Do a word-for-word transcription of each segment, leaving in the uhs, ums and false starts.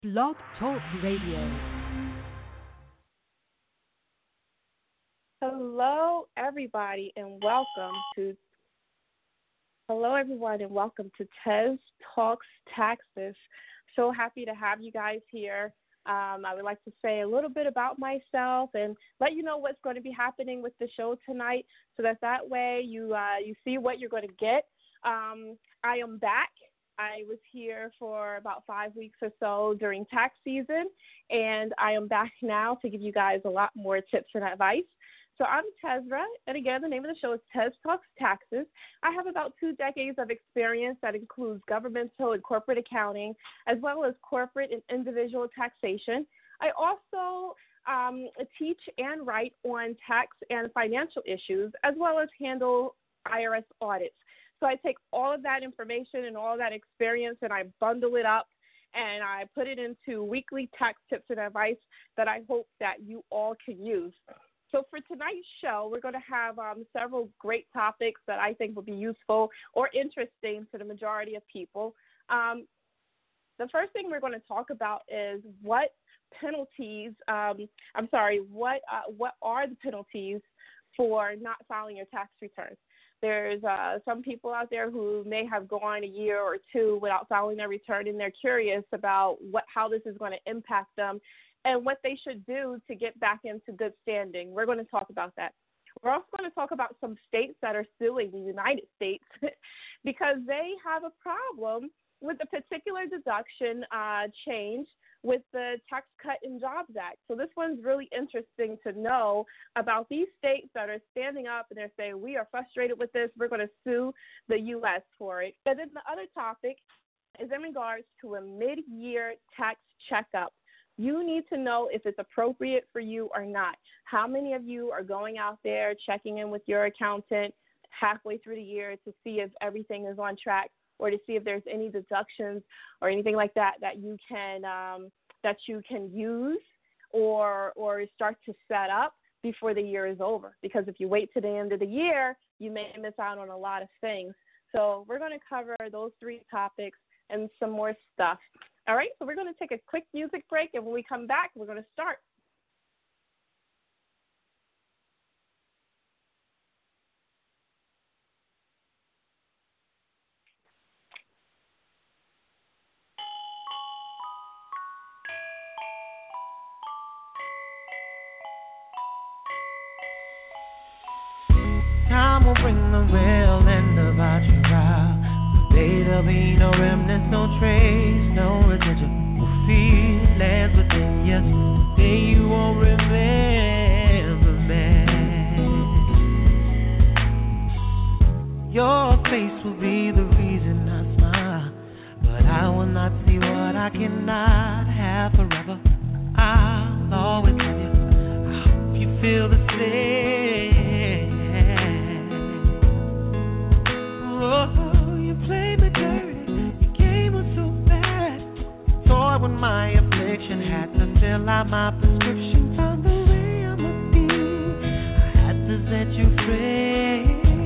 Blog Talk Radio. Hello, everybody, and welcome to Hello, everyone, and welcome to Tez Talks Taxes. So happy to have you guys here. Um, I would like to say a little bit about myself and let you know what's going to be happening with the show tonight, so that that way you uh, you see what you're going to get. Um, I am back. I was here for about five weeks or so during tax season, and I am back now to give you guys a lot more tips and advice. So I'm Tezra, and again, the name of the show is Tez Talks Taxes. I have about two decades of experience that includes governmental and corporate accounting, as well as corporate and individual taxation. I also um, teach and write on tax and financial issues, as well as handle I R S audits. So I take all of that information and all that experience, and I bundle it up, and I put it into weekly tax tips and advice that I hope that you all can use. So for tonight's show, we're going to have um, several great topics that I think will be useful or interesting to the majority of people. Um, the first thing we're going to talk about is what penalties, um, I'm sorry, what uh, what are the penalties for not filing your tax returns? There's uh, some people out there who may have gone a year or two without filing their return, and they're curious about what how this is going to impact them and what they should do to get back into good standing. We're going to talk about that. We're also going to talk about some states that are suing the United States because they have a problem with the particular deduction uh, change with the Tax Cut and Jobs Act. So this one's really interesting to know about these states that are standing up and they're saying, we are frustrated with this. We're going to sue the U S for it. And then the other topic is in regards to a mid-year tax checkup. You need to know if it's appropriate for you or not. How many of you are going out there checking in with your accountant halfway through the year to see if everything is on track, or to see if there's any deductions or anything like that that you can um, that you can use or or start to set up before the year is over? Because if you wait to the end of the year, you may miss out on a lot of things. So we're going to cover those three topics and some more stuff. All right, so we're going to take a quick music break, and when we come back, we're going to start. Time will bring the real end of our trial. Today there'll be no remnants, no trace, no residual feelings within you. Today you won't remember me. Your face will be the reason I smile, but I will not see what I cannot have forever. I'll always love you. I hope you feel the same. Oh, played me dirty, your game was so bad. Toy with my affliction, had to fill out my prescription. Found the way I must be, I had to set you free.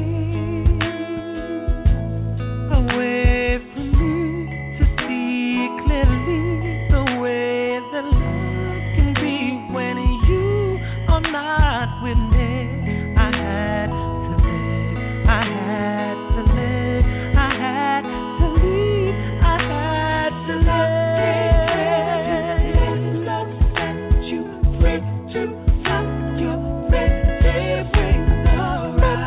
Away from me to see clearly the way that love can be when you are not with me. I had to live, I had to live. I had to leave, I had to live. Love set you free to love you, baby, bring the right.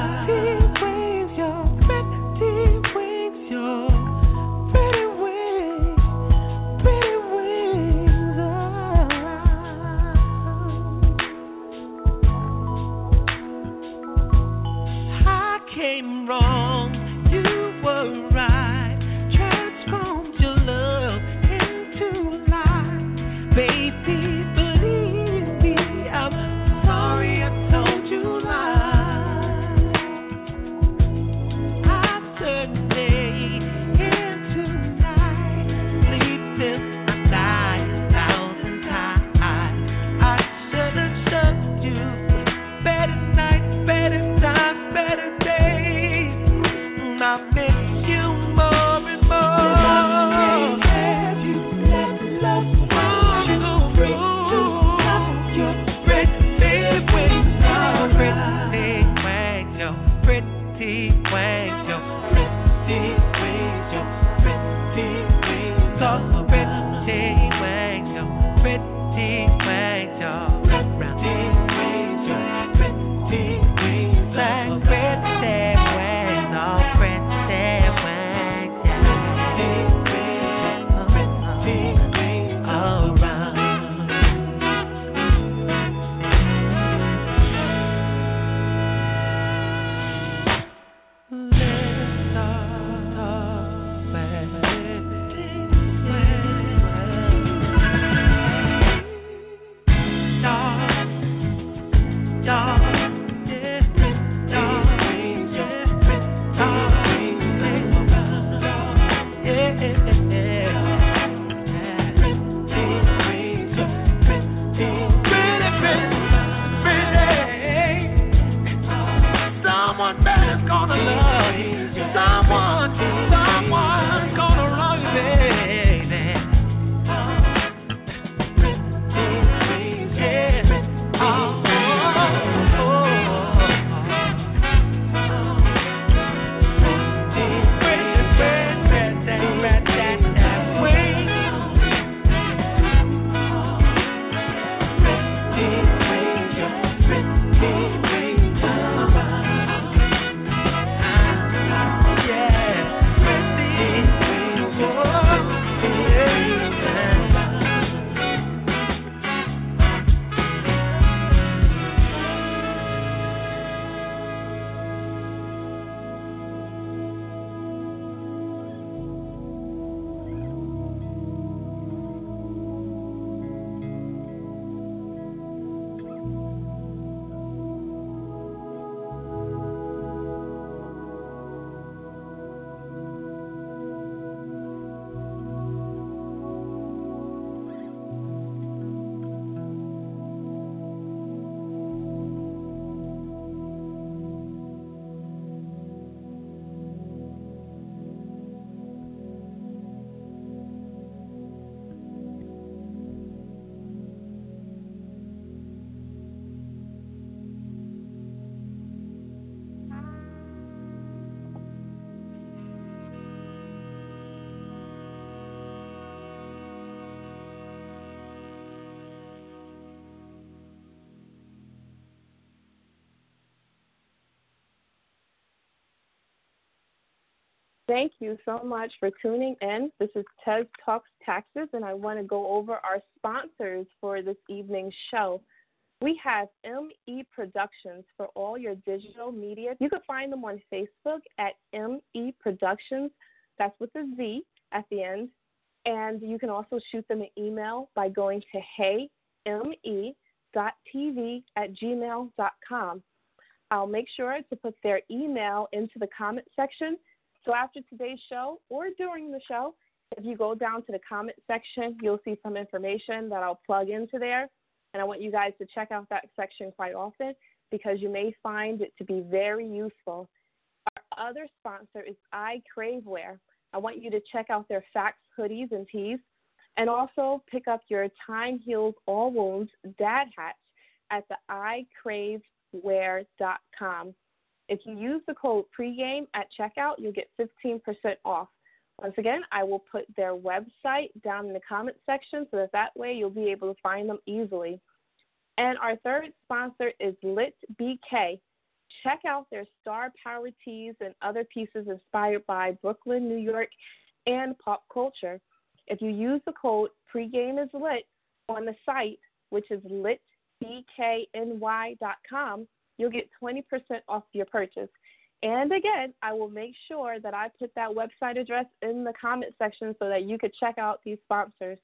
Thank you so much for tuning in. This is Tez Talks Taxes, and I want to go over our sponsors for this evening's show. We have M E Productions for all your digital media. You can find them on Facebook at M E Productions. That's with a Z at the end. And you can also shoot them an email by going to hey m e dot t v at gmail dot com. I'll make sure to put their email into the comment section. So after today's show or during the show, if you go down to the comment section, you'll see some information that I'll plug into there. And I want you guys to check out that section quite often because you may find it to be very useful. Our other sponsor is I Crave Wear. I want you to check out their Facts hoodies and tees and also pick up your Time Heals All Wounds dad hats at the i crave wear dot com. If you use the code pregame at checkout, you'll get fifteen percent off. Once again, I will put their website down in the comment section so that that way you'll be able to find them easily. And our third sponsor is Lit B K. Check out their star power tees and other pieces inspired by Brooklyn, New York, and pop culture. If you use the code pregame is lit on the site, which is lit b k n y dot com, you'll get twenty percent off your purchase. And again, I will make sure that I put that website address in the comment section so that you could check out these sponsors.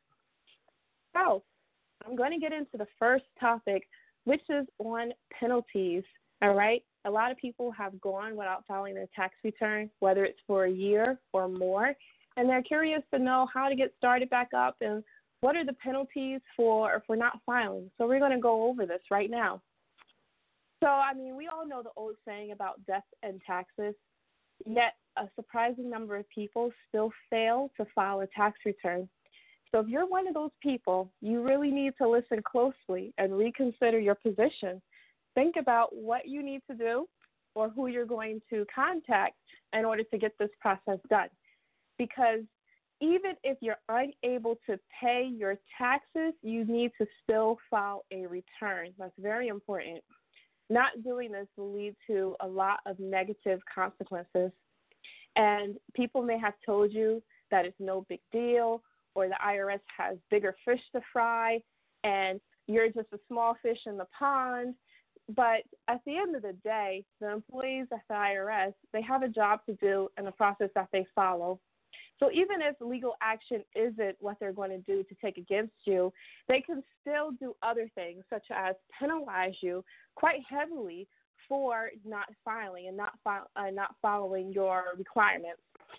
So I'm going to get into the first topic, which is on penalties. All right. A lot of people have gone without filing their tax return, whether it's for a year or more, and they're curious to know how to get started back up and what are the penalties for for not filing. So we're going to go over this right now. So, I mean, we all know the old saying about death and taxes, yet a surprising number of people still fail to file a tax return. So if you're one of those people, you really need to listen closely and reconsider your position. Think about what you need to do or who you're going to contact in order to get this process done. Because even if you're unable to pay your taxes, you need to still file a return. That's very important. Not doing this will lead to a lot of negative consequences. And people may have told you that it's no big deal or the I R S has bigger fish to fry and you're just a small fish in the pond. But at the end of the day, the employees at the I R S, they have a job to do and a process that they follow. So even if legal action isn't what they're going to do to take against you, they can still do other things, such as penalize you quite heavily for not filing and not, file, uh, not following your requirements.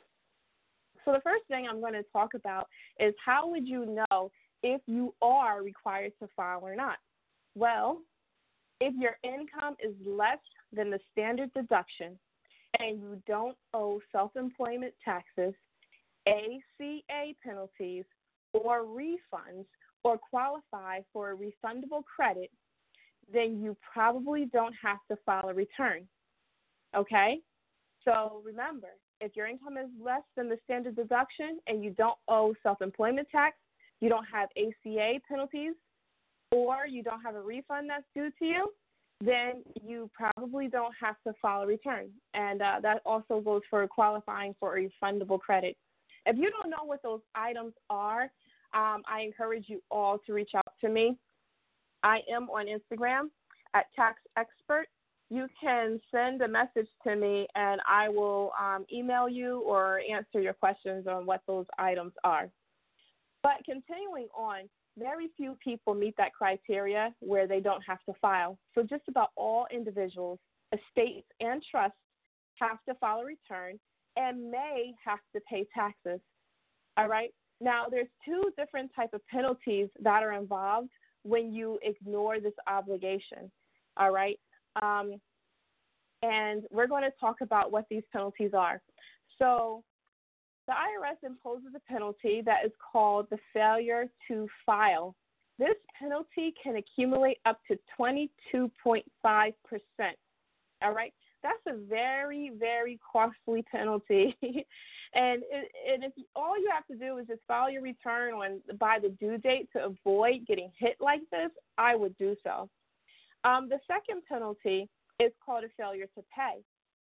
So the first thing I'm going to talk about is how would you know if you are required to file or not? Well, if your income is less than the standard deduction and you don't owe self-employment taxes, A C A penalties, or refunds, or qualify for a refundable credit, then you probably don't have to file a return, okay? So remember, if your income is less than the standard deduction and you don't owe self-employment tax, you don't have A C A penalties, or you don't have a refund that's due to you, then you probably don't have to file a return. And uh, that also goes for qualifying for a refundable credit. If you don't know what those items are, um, I encourage you all to reach out to me. I am on Instagram at Tax Expert. You can send a message to me, and I will um, email you or answer your questions on what those items are. But continuing on, very few people meet that criteria where they don't have to file. So just about all individuals, estates, and trusts have to file a return and may have to pay taxes, all right? Now, there's two different types of penalties that are involved when you ignore this obligation, all right? Um, and we're going to talk about what these penalties are. So the I R S imposes a penalty that is called the failure to file. This penalty can accumulate up to twenty-two point five percent, all right? That's a very, very costly penalty. and it, and if all you have to do is just file your return on by the due date to avoid getting hit like this, I would do so. Um, the second penalty is called a failure to pay.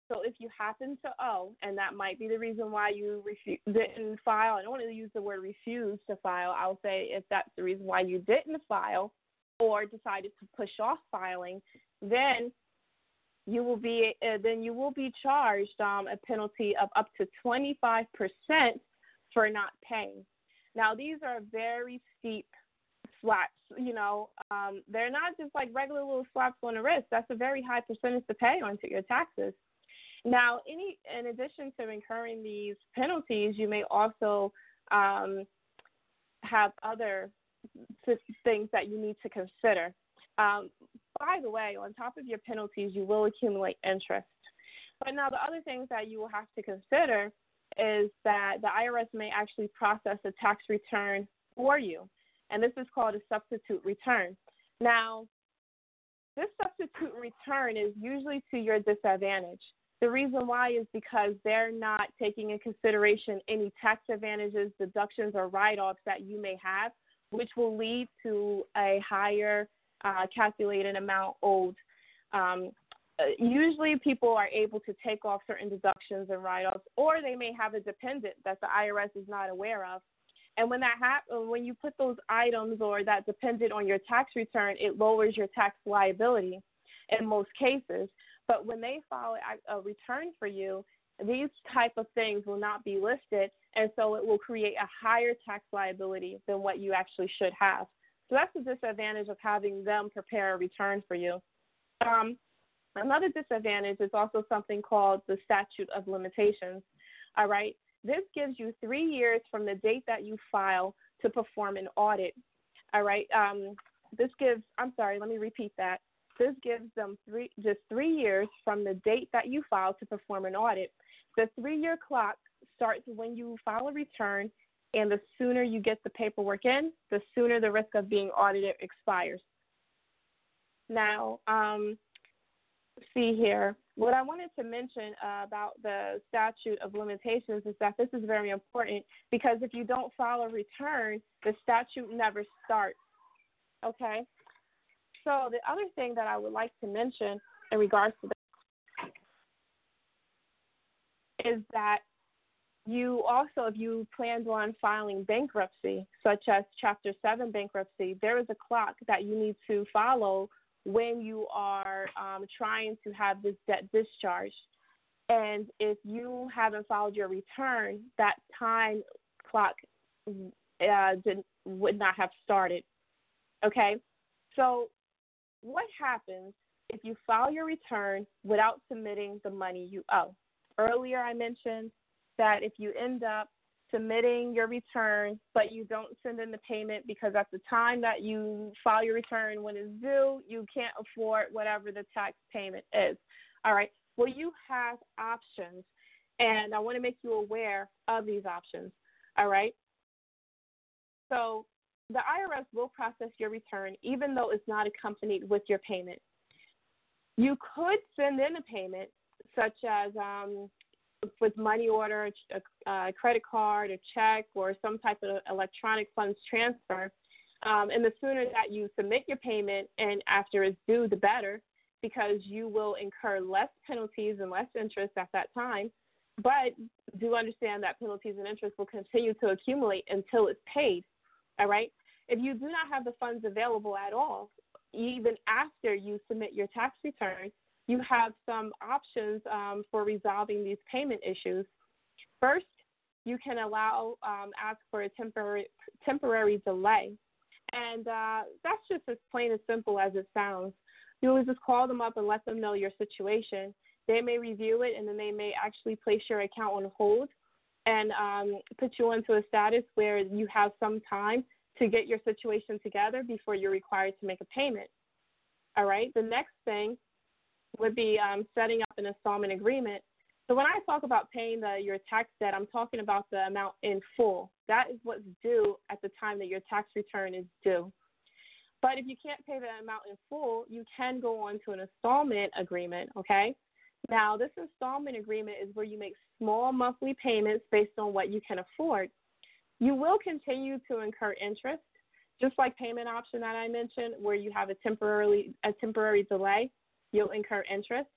So if you happen to owe, and that might be the reason why you refu- didn't file, I don't want to use the word refuse to file. I'll say if that's the reason why you didn't file or decided to push off filing, then you will be uh, then you will be charged um, a penalty of up to twenty-five percent for not paying. Now, these are very steep slaps. You know, um, they're not just like regular little slaps on the wrist. That's a very high percentage to pay onto your taxes. Now, any in addition to incurring these penalties, you may also um, have other things that you need to consider. Um, by the way, on top of your penalties, you will accumulate interest. But now the other things that you will have to consider is that the I R S may actually process a tax return for you, and this is called a substitute return. Now, this substitute return is usually to your disadvantage. The reason why is because they're not taking into consideration any tax advantages, deductions, or write-offs that you may have, which will lead to a higher uh, calculated amount owed. Um, usually people are able to take off certain deductions and write-offs, or they may have a dependent that the I R S is not aware of. And when that happens, when you put those items or that dependent on your tax return, it lowers your tax liability in most cases. But when they file a return for you, these type of things will not be listed, and so it will create a higher tax liability than what you actually should have. So that's the disadvantage of having them prepare a return for you. Um, another disadvantage is also something called the statute of limitations. All right, this gives you three years from the date that you file to perform an audit. All right, um, this gives. I'm sorry, let me repeat that. This gives them three, just three years from the date that you file to perform an audit. The three-year clock starts when you file a return, and the sooner you get the paperwork in, the sooner the risk of being audited expires. Now, um, see here, what I wanted to mention uh, about the statute of limitations is that this is very important because if you don't file a return, the statute never starts, okay? So the other thing that I would like to mention in regards to that is that you also, if you planned on filing bankruptcy, such as Chapter seven bankruptcy, there is a clock that you need to follow when you are um, trying to have this debt discharged. And if you haven't filed your return, that time clock uh, did, would not have started, okay? So what happens if you file your return without submitting the money you owe? Earlier I mentioned that if you end up submitting your return but you don't send in the payment because at the time that you file your return when it's due, you can't afford whatever the tax payment is. All right. Well, you have options, and I want to make you aware of these options. All right. So the I R S will process your return even though it's not accompanied with your payment. You could send in a payment such as um, with money order, a, a credit card, a check, or some type of electronic funds transfer. Um, and the sooner that you submit your payment and after it's due, the better, because you will incur less penalties and less interest at that time. But do understand that penalties and interest will continue to accumulate until it's paid. All right? If you do not have the funds available at all, even after you submit your tax return, you have some options um, for resolving these payment issues. First, you can allow, um, ask for a temporary, temporary delay. And uh, that's just as plain as simple as it sounds. You will just call them up and let them know your situation. They may review it, and then they may actually place your account on hold and um, put you into a status where you have some time to get your situation together before you're required to make a payment. All right. The next thing would be um, setting up an installment agreement. So when I talk about paying the, your tax debt, I'm talking about the amount in full. That is what's due at the time that your tax return is due. But if you can't pay the amount in full, you can go on to an installment agreement, okay? Now, this installment agreement is where you make small monthly payments based on what you can afford. You will continue to incur interest, just like payment option that I mentioned, where you have a temporarily a temporary delay. You'll incur interest.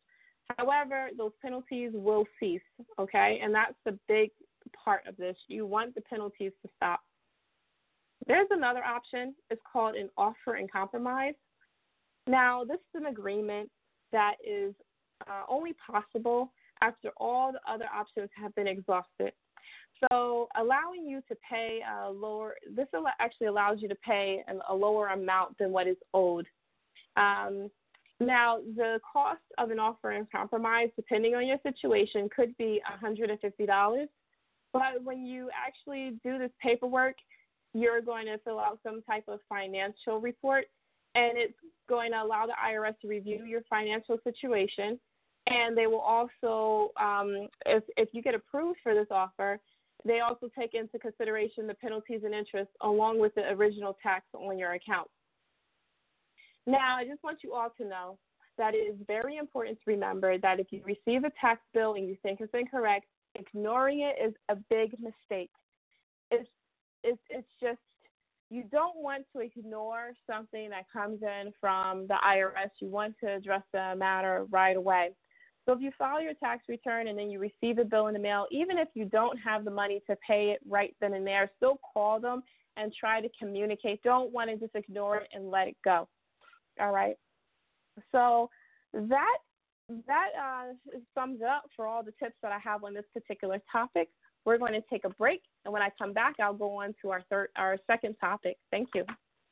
However, those penalties will cease, okay? And that's the big part of this. You want the penalties to stop. There's another option. It's called an offer in compromise. Now, this is an agreement that is uh, only possible after all the other options have been exhausted. So allowing you to pay a lower, this actually allows you to pay a lower amount than what is owed. Um, now, the cost of an offer in compromise, depending on your situation, could be one hundred fifty dollars. But when you actually do this paperwork, you're going to fill out some type of financial report, and it's going to allow the I R S to review your financial situation. And they will also, um, if, if you get approved for this offer, they also take into consideration the penalties and interest along with the original tax on your account. Now, I just want you all to know that it is very important to remember that if you receive a tax bill and you think it's incorrect, ignoring it is a big mistake. It's, it's, it's just, you don't want to ignore something that comes in from the I R S. You want to address the matter right away. So if you file your tax return and then you receive a bill in the mail, even if you don't have the money to pay it right then and there, still call them and try to communicate. Don't want to just ignore it and let it go. All right. So that that uh, sums it up for all the tips that I have on this particular topic. We're going to take a break, and when I come back, I'll go on to our third, our second topic. Thank you.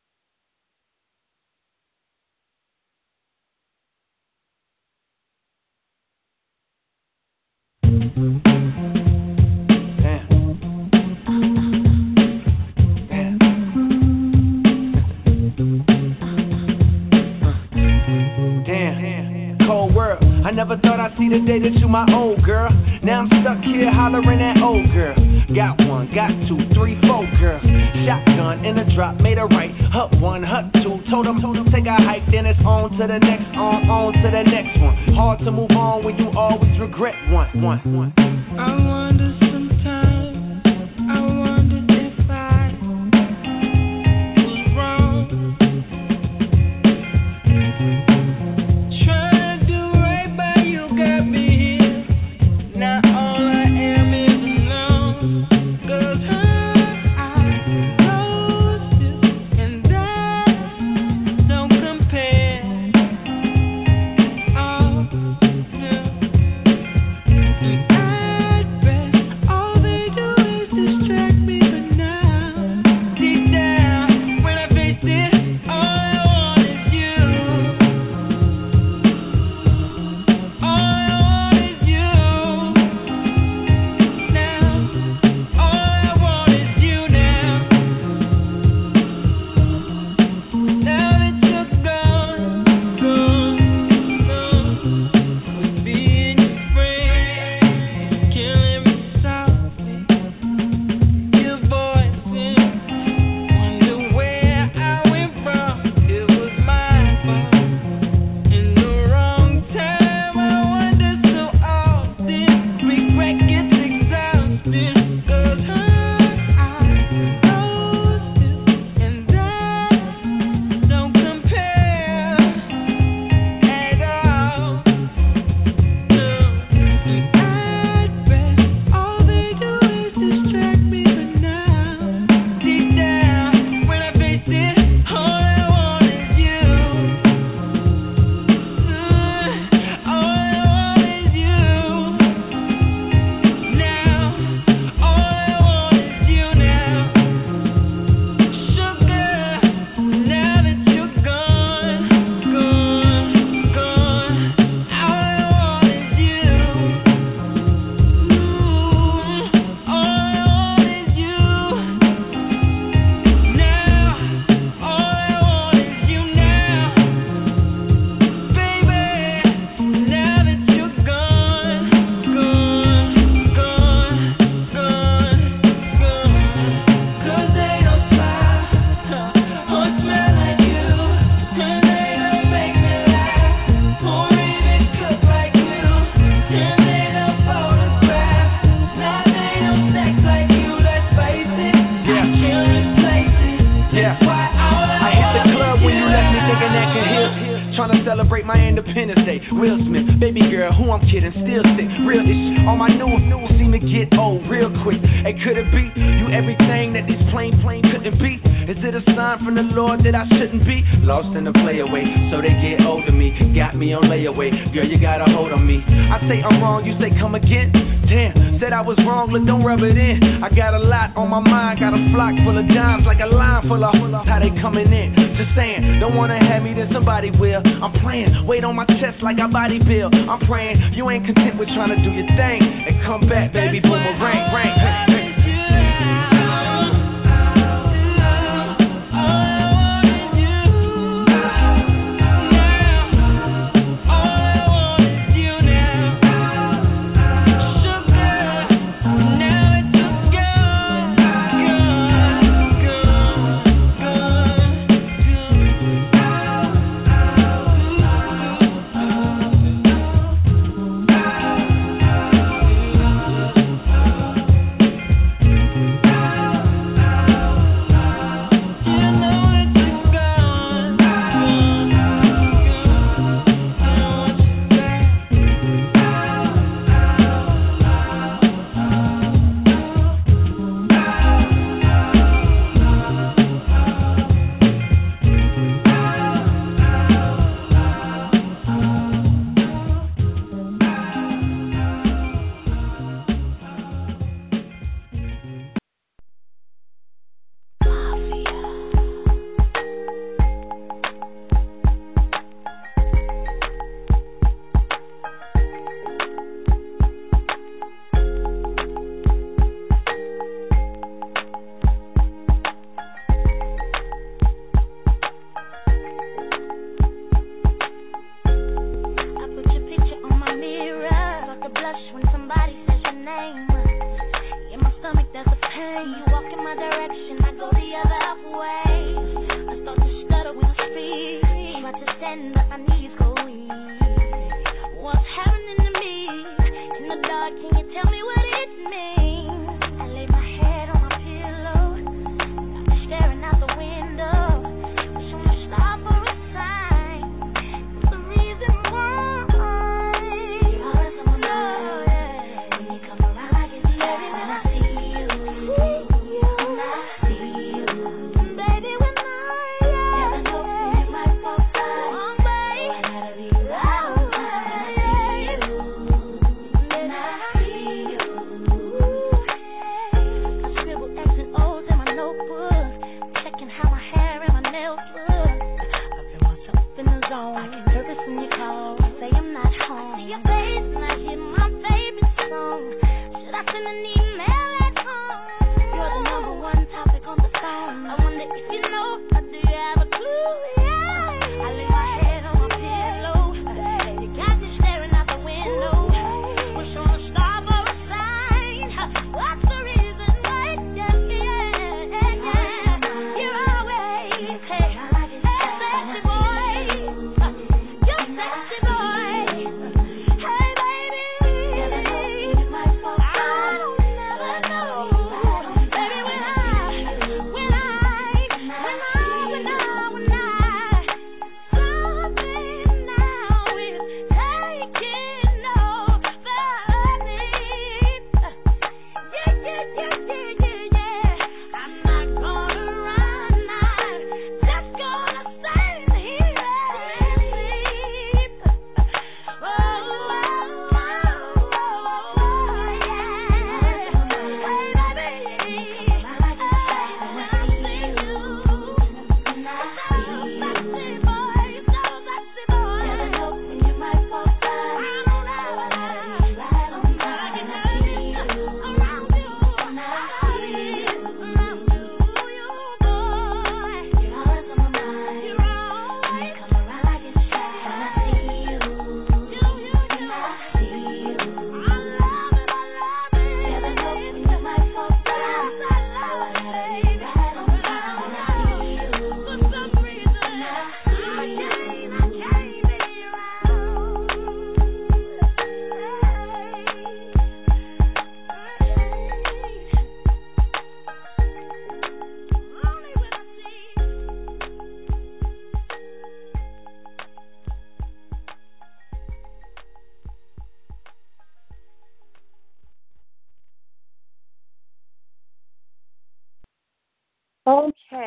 I never thought I'd see the day that you my old girl. Now I'm stuck here hollering at old girl. Got one, got two, three, four girl. Shotgun in a drop, made a right. Hut one, hut two. Told them, told them take a hike, then it's on to the next, on, on to the next one. Hard to move on when you always regret one, one, one. I wonder sometimes, I wonder if I was wrong. Trying to do right by you got me here. Now all I am is alone. 'Cause I know this and that don't compare. Oh, no. And I'd best trying to celebrate my Independence Day. Will Smith, baby girl, who I'm kidding, still sick. Real ish, all my new new seem to get old real quick. Hey, could it be you everything that these plain plain couldn't be? Is it a sign from the Lord that I shouldn't be? Lost in the playaway, so they get hold of me. Got me on layaway, girl, you got a hold on me. I say I'm wrong, you say come again. Damn, said I was wrong, but don't rub it in. I got a lot on my mind, got a flock full of dimes, like a line full of how they coming in. Just saying, don't wanna have me, then somebody will. I'm praying, weight on my chest like I body build. I'm praying, you ain't content with trying to do your thing and come back, baby, boomerang, ring, ring.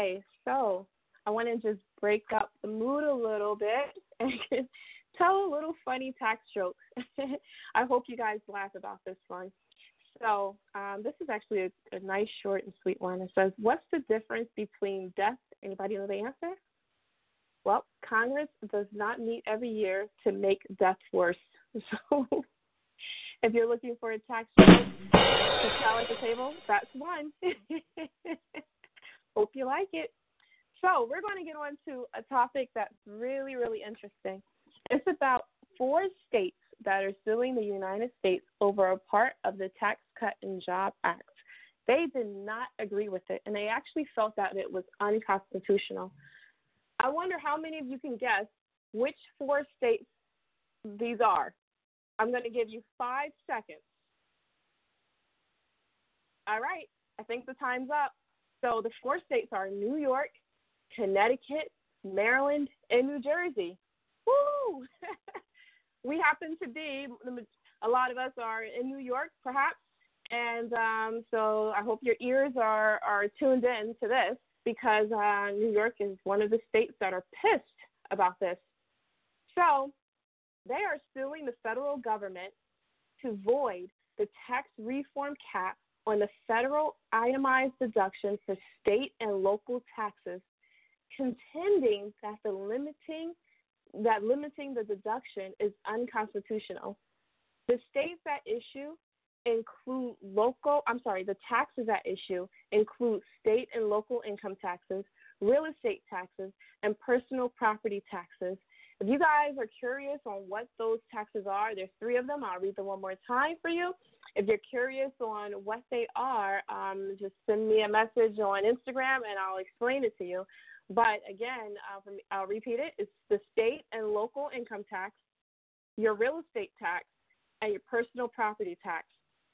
Okay, so I want to just break up the mood a little bit and tell a little funny tax joke. I hope you guys laugh about this one. So um, this is actually a, a nice, short, and sweet one. It says, what's the difference between death? Anybody know the answer? Well, Congress does not meet every year to make death worse. So if you're looking for a tax joke to tell at the table, that's one. Hope you like it. So we're going to get on to a topic that's really, really interesting. It's about four states that are suing the United States over a part of the Tax Cut and Jobs Act. They did not agree with it, and they actually felt that it was unconstitutional. I wonder how many of you can guess which four states these are. I'm going to give you five seconds. All right, I think the time's up. So the four states are New York, Connecticut, Maryland, and New Jersey. Woo! We happen to be, a lot of us are in New York, perhaps, and um, so I hope your ears are, are tuned in to this because uh, New York is one of the states that are pissed about this. So they are suing the federal government to void the tax reform cap on the federal itemized deduction for state and local taxes, contending that the limiting that limiting the deduction is unconstitutional. The states at issue include local, I'm sorry, the taxes at issue include state and local income taxes, real estate taxes, and personal property taxes. If you guys are curious on what those taxes are, there's three of them. I'll read them one more time for you. If you're curious on what they are, um, just send me a message on Instagram and I'll explain it to you. But again, uh, I'll repeat it. It's the state and local income tax, your real estate tax, and your personal property tax.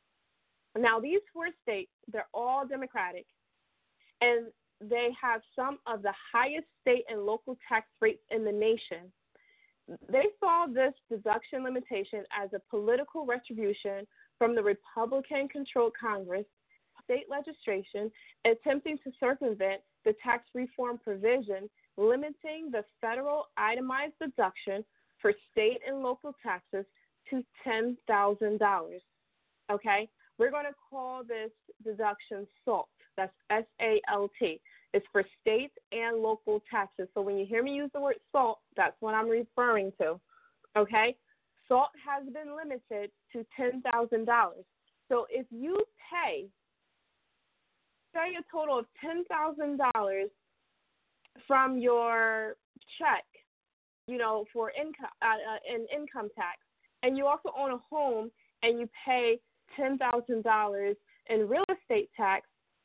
Now, these four states, they're all Democratic, and they have some of the highest state and local tax rates in the nation. They saw this deduction limitation as a political retribution from the Republican-controlled Congress, state legislation attempting to circumvent the tax reform provision limiting the federal itemized deduction for state and local taxes to ten thousand dollars. Okay? We're going to call this deduction SALT. That's S A L T. It's for state and local taxes. So when you hear me use the word SALT, that's what I'm referring to. Okay? SALT has been limited to ten thousand dollars. So if you pay, say, a total of ten thousand dollars from your check, you know, for income, uh, uh, in income tax, and you also own a home and you pay ten thousand dollars in real estate tax,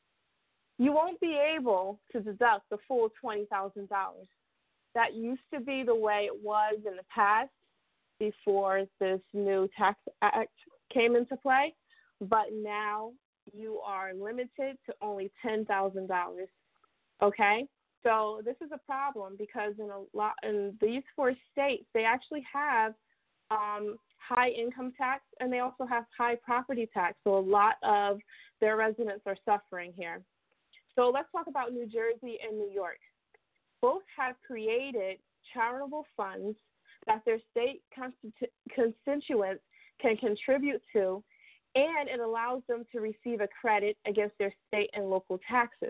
you won't be able to deduct the full twenty thousand dollars. That used to be the way it was in the past before this new tax act came into play, but now you are limited to only ten thousand dollars. Okay? So this is a problem because in a lot in these four states, they actually have um, high income tax and they also have high property tax. So a lot of their residents are suffering here. So let's talk about New Jersey and New York. Both have created charitable funds that their state constitu- constituents can contribute to, and it allows them to receive a credit against their state and local taxes.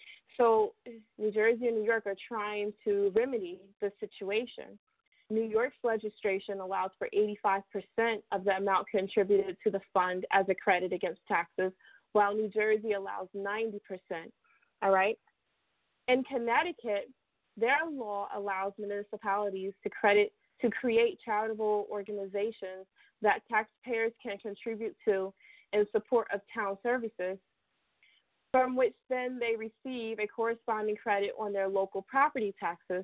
So New Jersey and New York are trying to remedy the situation. New York's legislation allows for eighty-five percent of the amount contributed to the fund as a credit against taxes, while New Jersey allows ninety percent. All right? In Connecticut, their law allows municipalities to credit to create charitable organizations that taxpayers can contribute to in support of town services, from which then they receive a corresponding credit on their local property taxes.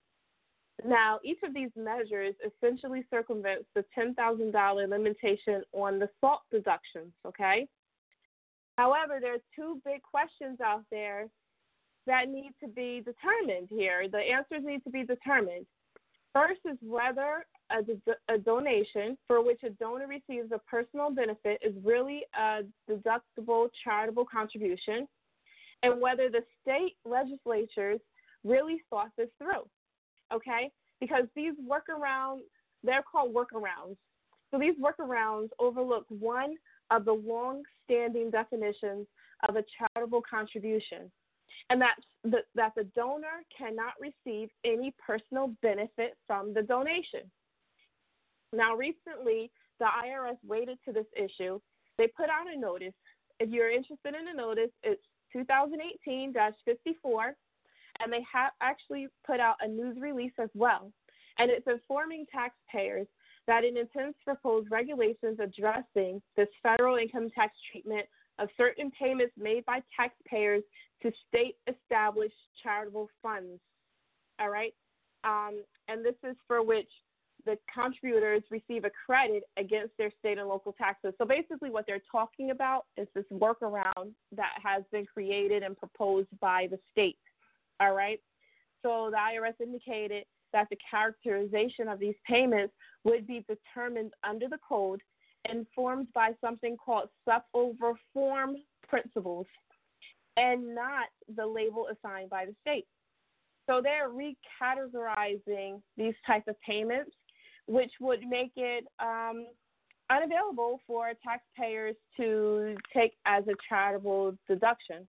Now, each of these measures essentially circumvents the ten thousand dollars limitation on the SALT deductions, okay? However, there are two big questions out there that need to be determined here. The answers need to be determined. First is whether a, a donation for which a donor receives a personal benefit is really a deductible charitable contribution. and whether the state legislatures really thought this through, okay? Because these workarounds, they're called workarounds. So these workarounds overlook one of the long-standing definitions of a charitable contribution, and that's the, that the donor cannot receive any personal benefit from the donation. Now, recently, the I R S waded to this issue. They put out a notice. If you're interested in the notice, it's two thousand eighteen dash fifty-four, and they have actually put out a news release as well. And it's informing taxpayers that it intends to propose regulations addressing this federal income tax treatment of certain payments made by taxpayers to state-established charitable funds, all right? Um, and this is for which the contributors receive a credit against their state and local taxes. So basically what they're talking about is this workaround that has been created and proposed by the state, all right? So the I R S indicated that the characterization of these payments would be determined under the code, informed by something called sub-over form principles, and not the label assigned by the state. So they're recategorizing these types of payments, which would make it um, unavailable for taxpayers to take as a charitable deduction.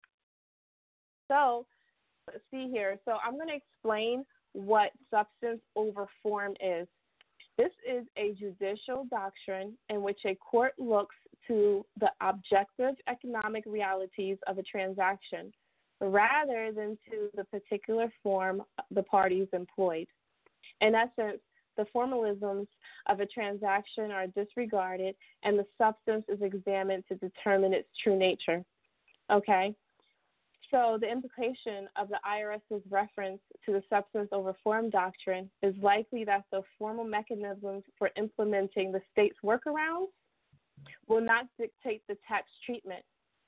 So let's see here. So I'm going to explain what substance over form is. This is a judicial doctrine in which a court looks to the objective economic realities of a transaction rather than to the particular form the parties employed. In essence, the formalisms of a transaction are disregarded and the substance is examined to determine its true nature. Okay? So the implication of the IRS's reference to the substance over form doctrine is likely that the formal mechanisms for implementing the state's workarounds will not dictate the tax treatment.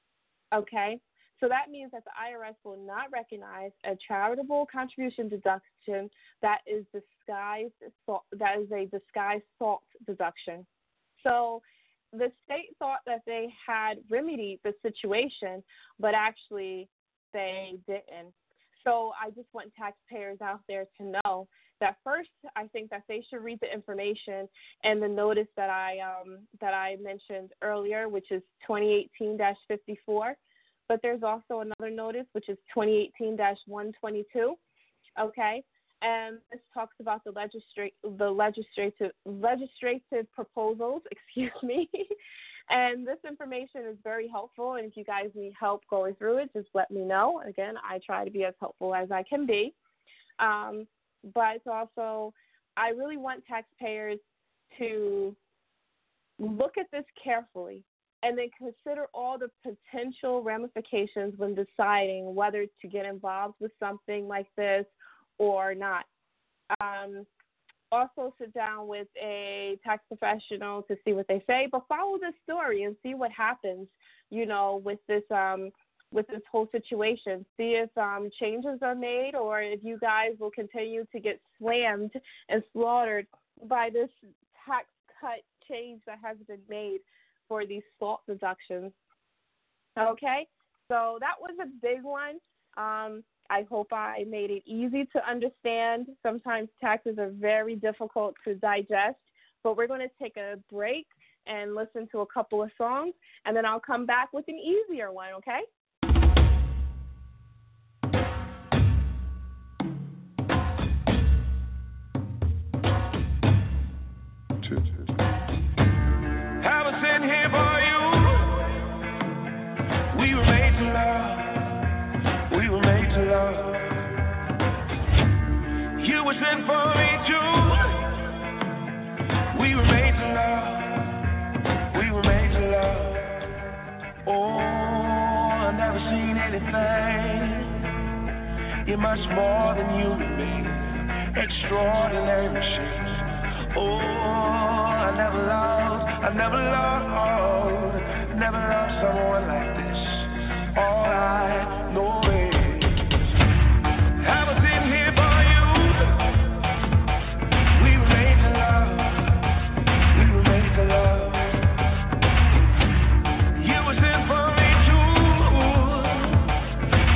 Okay? So that means that the I R S will not recognize a charitable contribution deduction that is disguised that is a disguised SALT deduction. So the state thought that they had remedied the situation, but actually they didn't. So I just want taxpayers out there to know that first, I think that they should read the information and the notice that I um, that I mentioned earlier, which is twenty eighteen dash fifty-four. But there's also another notice, which is twenty eighteen dash one twenty-two. Okay, and this talks about the legislate the legislative legislative proposals. Excuse me. And this information is very helpful, and if you guys need help going through it, just let me know. Again, I try to be as helpful as I can be. Um, but it's also, I really want taxpayers to look at this carefully and then consider all the potential ramifications when deciding whether to get involved with something like this or not. Um, Also sit down with a tax professional to see what they say, but follow this story and see what happens, you know, with this um, with this whole situation. See if um, changes are made or if you guys will continue to get slammed and slaughtered by this tax cut change that has been made for these SALT deductions. Okay, so that was a big one. Um, I hope I made it easy to understand. Sometimes taxes are very difficult to digest, but we're going to take a break and listen to a couple of songs, and then I'll come back with an easier one, okay? I was sitting here for you. We were made to love. We were made to love. You were sent for me too. We were made to love. We were made to love. Oh, I've never seen anything. You're much more than human being. Extraordinary machine. Oh, I never loved, I never loved, never loved someone like this. All I know is I was sitting here for you. We were made to love. We were made to love. You were sent for me too.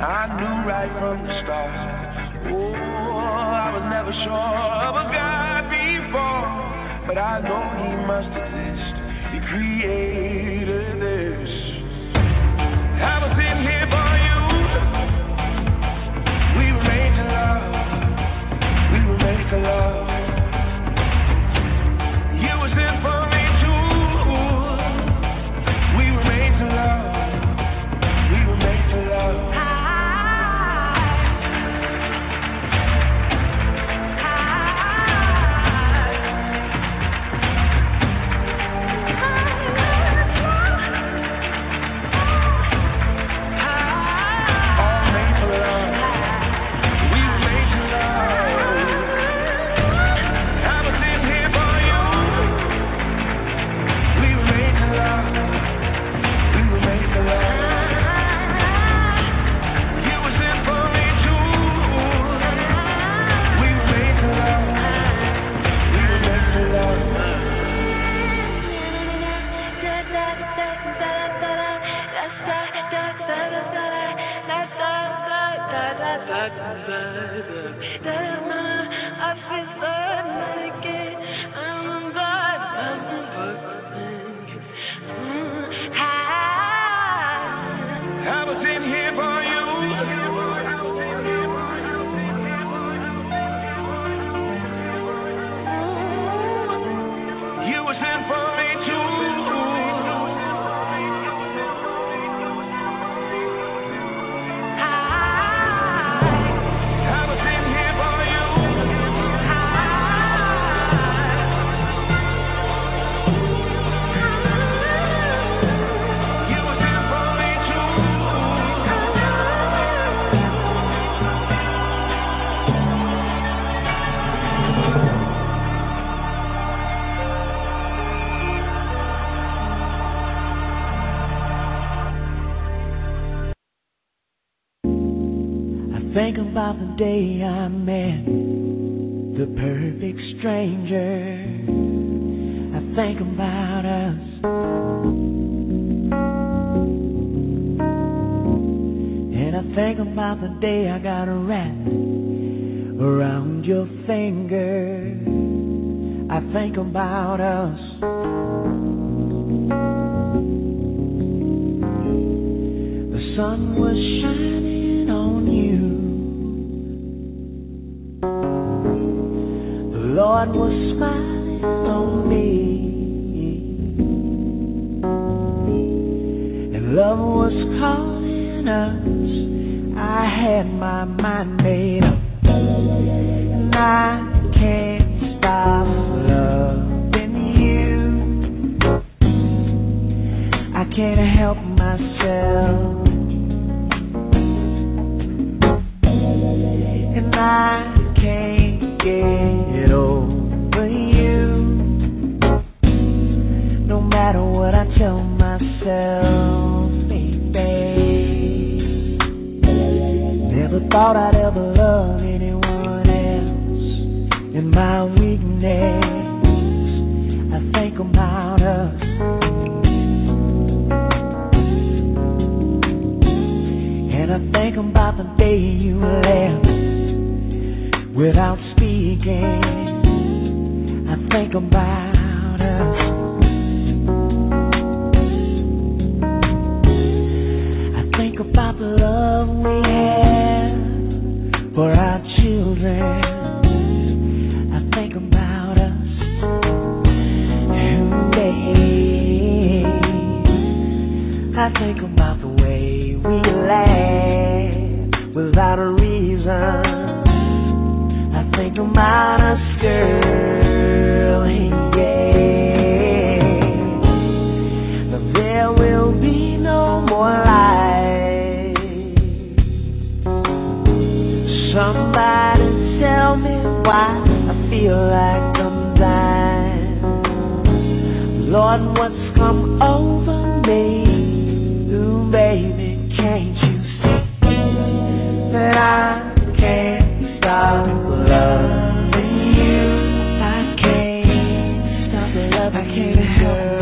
I knew right from the start. Oh, I was never sure of a God before, but I know He must exist. He created this. I was in here for you. We were made to love. We were made to love. You were sent for me too. We were made to love. We were made to love. Think about the day I met the perfect stranger. I think about us. And I think about the day I got wrapped around your finger. I think about us. The sun was shining on you. The Lord was smiling on me, and love was calling us. I had my mind made up, and I can't stop loving you. I can't help myself, and I can't get over you. No matter what I tell myself, baby. Never thought I'd ever love anyone else. In my weakness, I think about us. And I think about the day you left without speaking. I think about us. I think about the love we have for our children. I think about us. And babe, I think about the way we laugh without a reason. I think about us, girl, yeah. But there will be no more lies. Somebody tell me why I feel like I'm dying. Lord, what's come over me? Ooh, baby, can't you see that I can't stop loving you? I can't stop loving. I can't help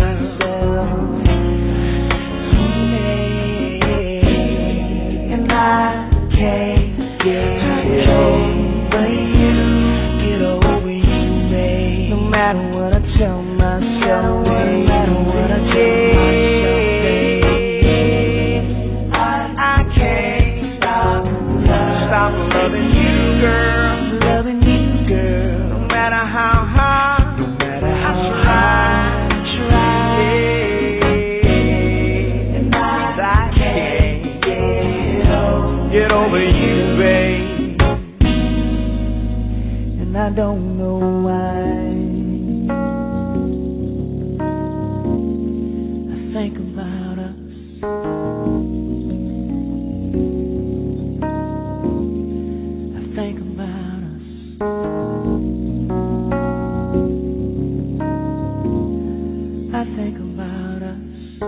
myself. And I can't get over you. Get over you, babe. No matter what I tell myself, no matter what I tell myself, babe, I, I can't stop, stop loving you, girl. Loving you, girl. No matter how hard, no matter how hard I try, yeah. And I can't get over, get over you, babe. And I don't know why. I think about us. I think about us. I think about us.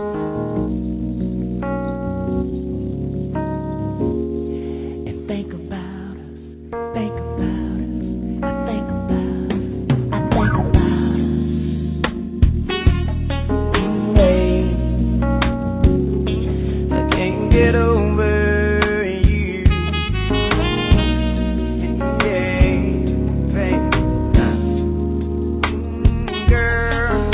And think about us. Think about us. I think about us. I think about us. Anyway, I can't get over you. Yeah, baby. Mm, girl.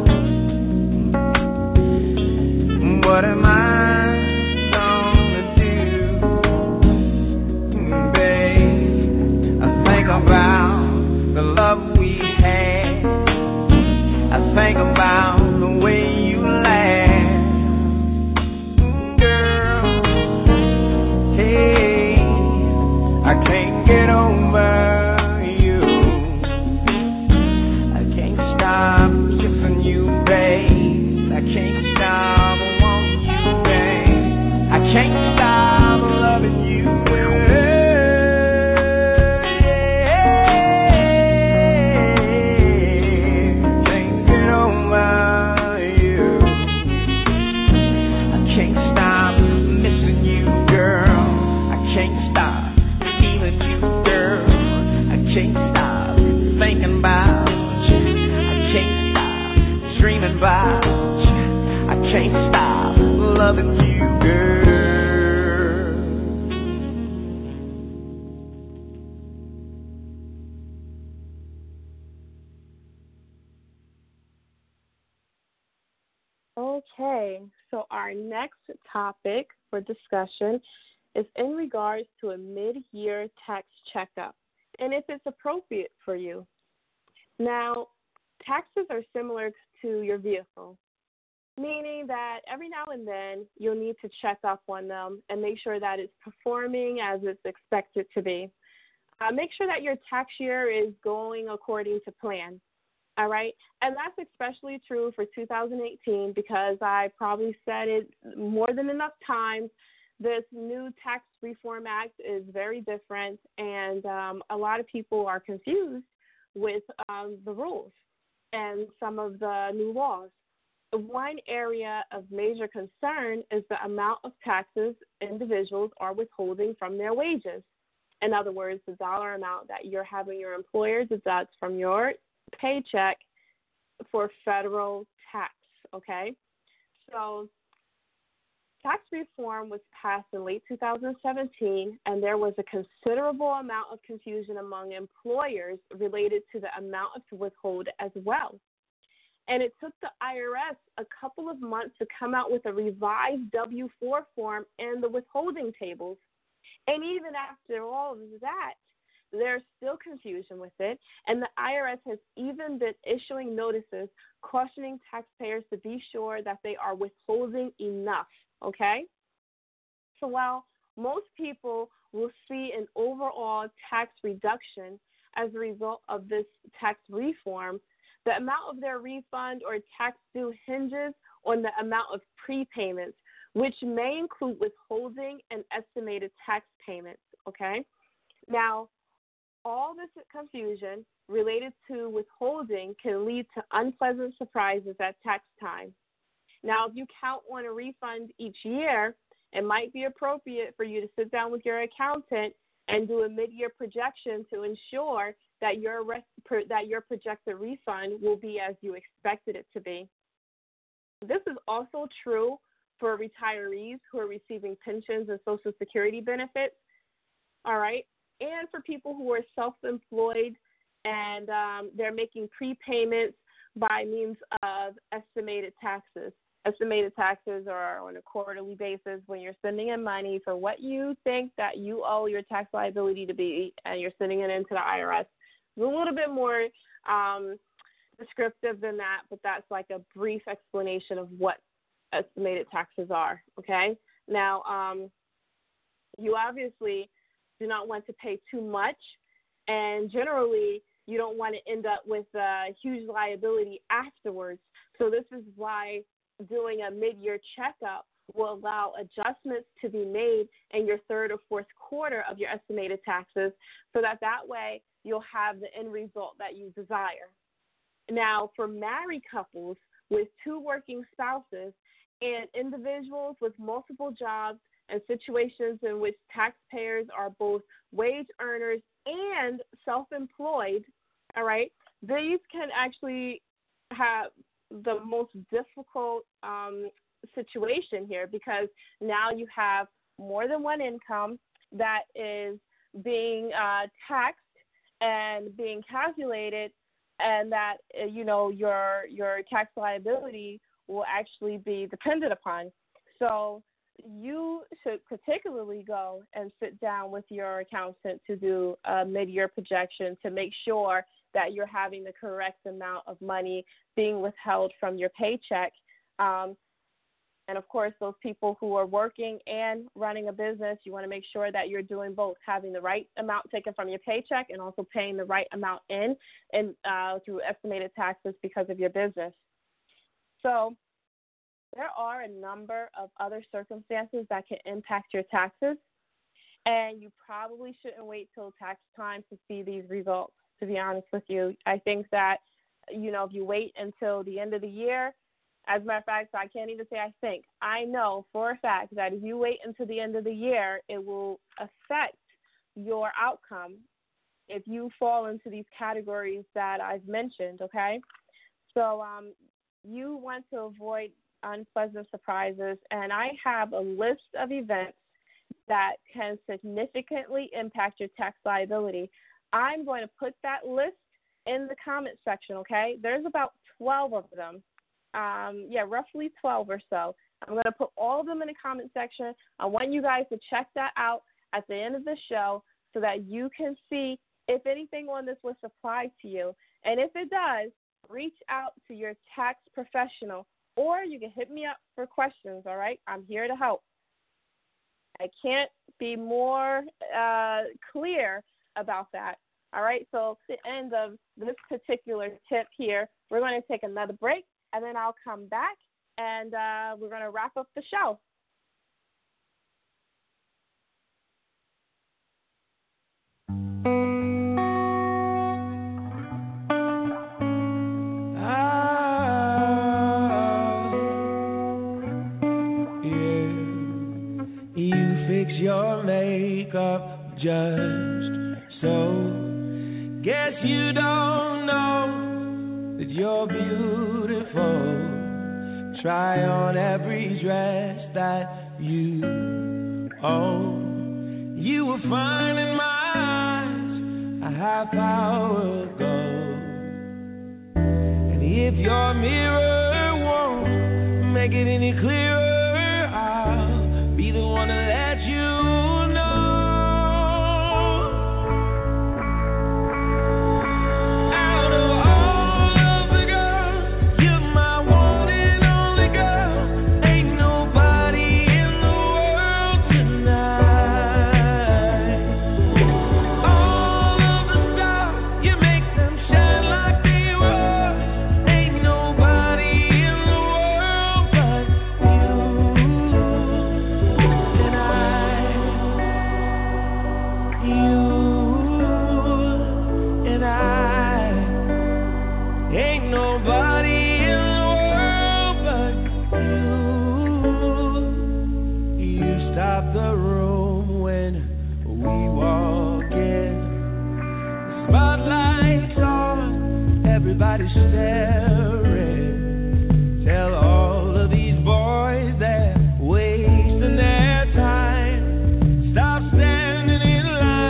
What am I gonna do, mm, babe? I think about the love we had. I think about the way you laugh, mm, girl. Hey, I can't get over you. I can't stop kissing you, babe. I can't stop wanting you, babe. I can't stop loving you, girl. Can't get over you. I can't stop missing you, girl. I can't stop feeling you, girl. I can't stop thinking about you. I can't stop dreaming about you. I can't stop loving you, girl. Okay, so our next topic for discussion is in regards to a mid-year tax checkup and if it's appropriate for you. Now, taxes are similar to your vehicle, meaning that every now and then you'll need to check up on them and make sure that it's performing as it's expected to be. Uh, make sure that your tax year is going according to plan. All right, and that's especially true for two thousand eighteen because I probably said it more than enough times. This new Tax Reform Act is very different, and um, a lot of people are confused with um, the rules and some of the new laws. One area of major concern is the amount of taxes individuals are withholding from their wages. In other words, the dollar amount that you're having your employer deduct from your paycheck for federal tax, okay? So tax reform was passed in late two thousand seventeen, and there was a considerable amount of confusion among employers related to the amount to withhold as well. And it took the I R S a couple of months to come out with a revised W four form and the withholding tables. And even after all of that, there's still confusion with it, and the I R S has even been issuing notices cautioning taxpayers to be sure that they are withholding enough, okay? So while most people will see an overall tax reduction as a result of this tax reform, the amount of their refund or tax due hinges on the amount of prepayments, which may include withholding and estimated tax payments, okay? Now, all this confusion related to withholding can lead to unpleasant surprises at tax time. Now, if you count on a refund each year, it might be appropriate for you to sit down with your accountant and do a mid-year projection to ensure that your rest, that your projected refund will be as you expected it to be. This is also true for retirees who are receiving pensions and Social Security benefits. all right? And for people who are self-employed and um, they're making prepayments by means of estimated taxes. Estimated taxes are on a quarterly basis when you're sending in money for what you think that you owe your tax liability to be, and you're sending it into the I R S. It's a little bit more um, descriptive than that, but that's like a brief explanation of what estimated taxes are, okay? Now, um, you obviously do not want to pay too much, and generally you don't want to end up with a huge liability afterwards. So this is why doing a mid-year checkup will allow adjustments to be made in your third or fourth quarter of your estimated taxes so that that way you'll have the end result that you desire. Now, for married couples with two working spouses and individuals with multiple jobs and situations in which taxpayers are both wage earners and self-employed, all right, these can actually have the most difficult um, situation here because now you have more than one income that is being uh, taxed and being calculated, and that uh, you know your your tax liability will actually be dependent upon. So you should particularly go and sit down with your accountant to do a mid-year projection to make sure that you're having the correct amount of money being withheld from your paycheck. Um, and, of course, those people who are working and running a business, you want to make sure that you're doing both, having the right amount taken from your paycheck and also paying the right amount in and uh, through estimated taxes because of your business. So there are a number of other circumstances that can impact your taxes, and you probably shouldn't wait till tax time to see these results, to be honest with you. I think that, you know, if you wait until the end of the year, as a matter of fact, I can't even say I think, I know for a fact that if you wait until the end of the year, it will affect your outcome if you fall into these categories that I've mentioned, okay? So um, you want to avoid unpleasant surprises, and I have a list of events that can significantly impact your tax liability. I'm going to put that list in the comment section, okay? There's about twelve of them. Um, yeah, roughly twelve or so. I'm going to put all of them in the comment section. I want you guys to check that out at the end of the show so that you can see if anything on this list applies to you. And if it does, reach out to your tax professional, or you can hit me up for questions, all right? I'm here to help. I can't be more uh, clear about that, all right? So at the end of this particular tip here, we're going to take another break, and then I'll come back, and uh, we're going to wrap up the show. Your makeup just so. Guess you don't know that you're beautiful. Try on every dress that you own. You will find in my eyes a half hour ago. And if your mirror won't make it any clearer, I'll be the one to let you everybody's staring. Tell all of these boys they're wasting their time. Stop standing in line.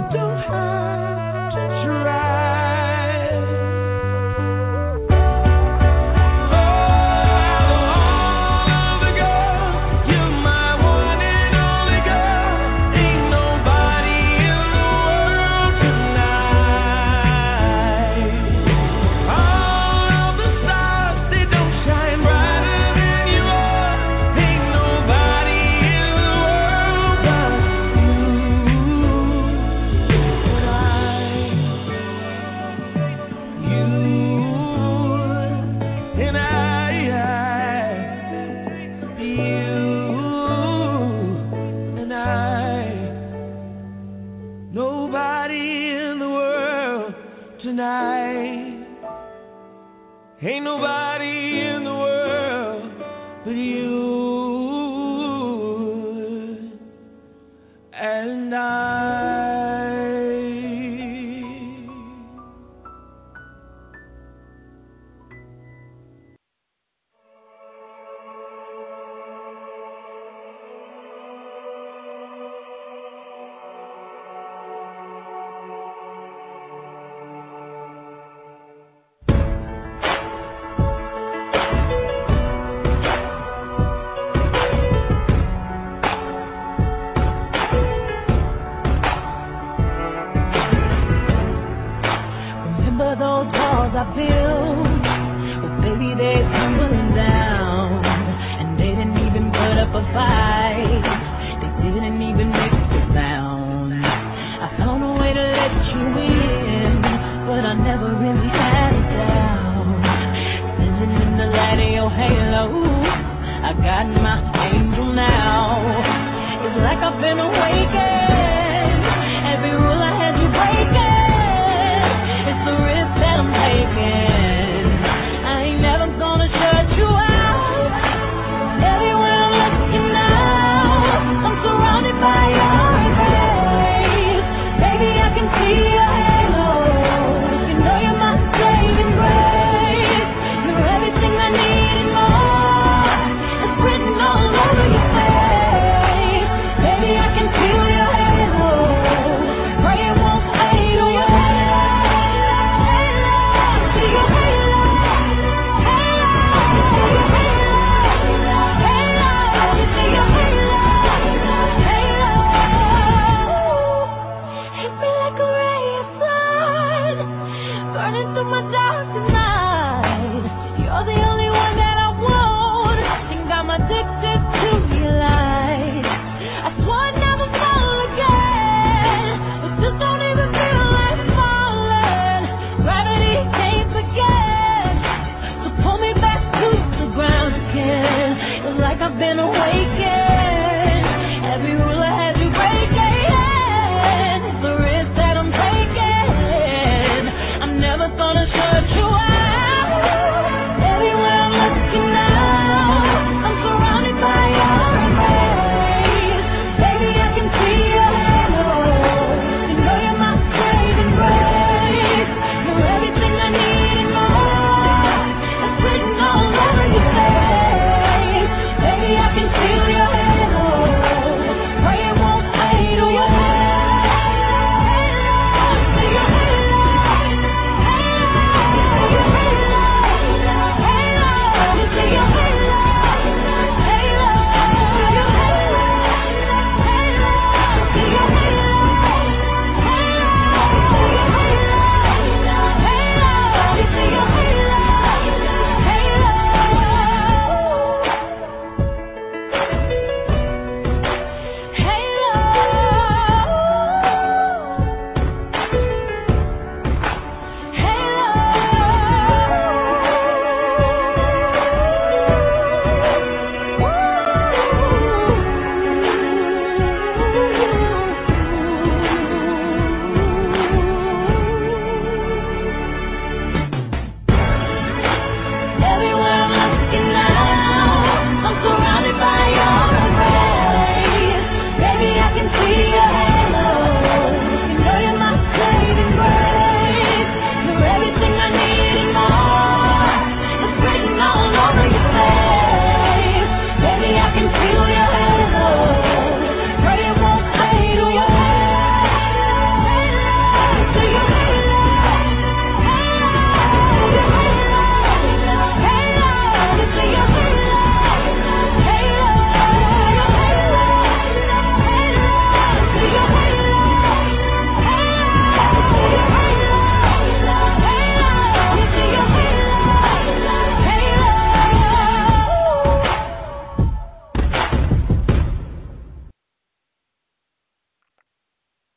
don't have to try. Ain't nobody in the world but you and I. Those walls I built, well, baby, they're tumbling down. And they didn't even put up a fight, they didn't even make a sound. I found a way to let you in, but I never really had it down. Living in the light of your halo, I got my angel now. It's like I've been awakened, every rule I had you breaking. It's the risk that I'm taking. I ain't never gonna shut you out. Everywhere I'm looking now, I'm surrounded by your embrace. Baby, I can see your halo. You know you're my saving grace. You're everything I need and more. It's written all over your face. Baby, I can see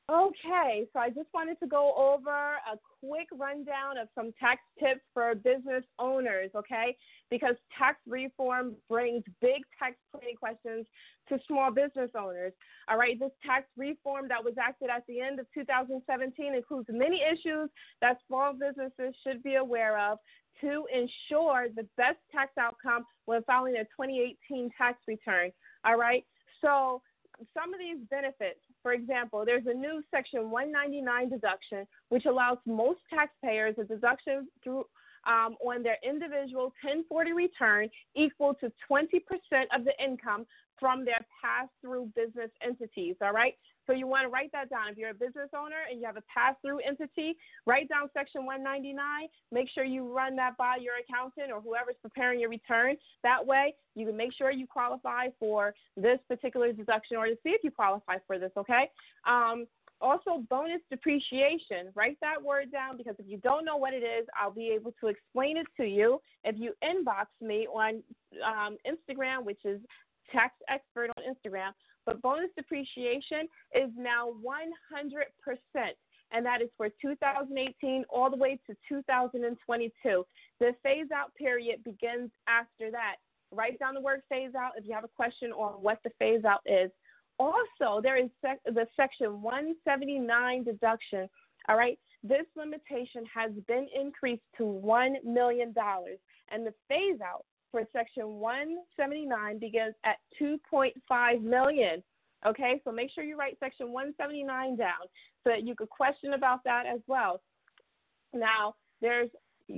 Okay, so I just wanted to go over a quick rundown of some tax tips for business owners, okay? Because tax reform brings big tax planning questions to small business owners. All right, this tax reform that was acted at the end of two thousand seventeen includes many issues that small businesses should be aware of to ensure the best tax outcome when filing their twenty eighteen tax return. All right, so some of these benefits, for example, there's a new Section one ninety-nine deduction, which allows most taxpayers a deduction through um, on their individual ten forty return equal to twenty percent of the income from their pass-through business entities, all right? So you want to write that down. If you're a business owner and you have a pass-through entity, write down Section one ninety-nine. Make sure you run that by your accountant or whoever's preparing your return. That way, you can make sure you qualify for this particular deduction or to see if you qualify for this, okay? Um, also, bonus depreciation. Write that word down because if you don't know what it is, I'll be able to explain it to you if you inbox me on um, Instagram, which is Tax Expert on Instagram. But bonus depreciation is now one hundred percent, and that is for two thousand eighteen all the way to two thousand twenty-two. The phase-out period begins after that. Write down the word phase-out if you have a question on what the phase-out is. Also, there is sec- the Section one seventy-nine deduction, all right? This limitation has been increased to one million dollars, and the phase-out for Section one seventy-nine begins at two point five million dollars. Okay, so make sure you write Section one seventy-nine down so that you could question about that as well. Now, there's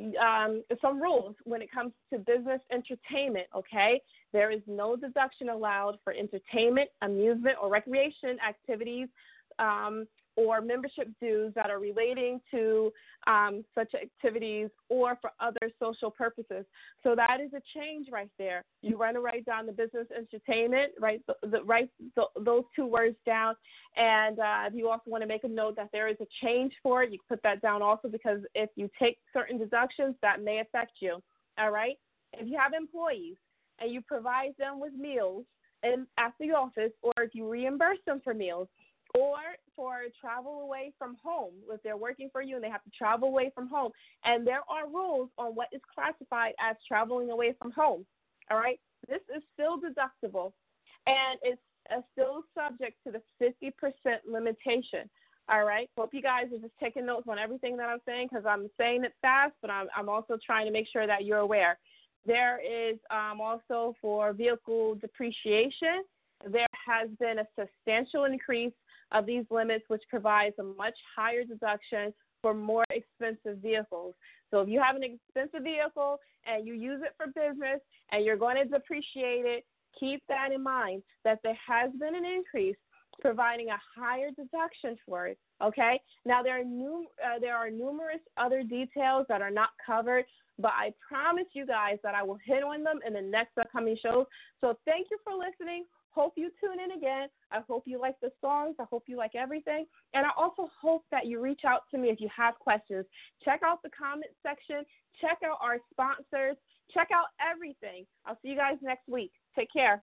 um, some rules when it comes to business entertainment, okay? There is no deduction allowed for entertainment, amusement, or recreation activities um, or membership dues that are relating to um, such activities or for other social purposes. So that is a change right there. You want to write down the business entertainment, write, the, the, write the, those two words down. And uh, if you also want to make a note that there is a change for it, you can put that down also because if you take certain deductions, that may affect you. All right? If you have employees and you provide them with meals in, at the office, or if you reimburse them for meals, or for travel away from home, if they're working for you and they have to travel away from home. And there are rules on what is classified as traveling away from home, all right? This is still deductible, and it's uh, still subject to the fifty percent limitation, all right? Hope you guys are just taking notes on everything that I'm saying because I'm saying it fast, but I'm, I'm also trying to make sure that you're aware. There is um, also for vehicle depreciation, there has been a substantial increase of these limits, which provides a much higher deduction for more expensive vehicles. So if you have an expensive vehicle and you use it for business and you're going to depreciate it, keep that in mind, that there has been an increase providing a higher deduction for it, okay? Now, there are, new, uh, there are numerous other details that are not covered, but I promise you guys that I will hit on them in the next upcoming shows. So thank you for listening. Hope you tune in again. I hope you like the songs. I hope you like everything. And I also hope that you reach out to me if you have questions. Check out the comment section. Check out our sponsors. Check out everything. I'll see you guys next week. Take care.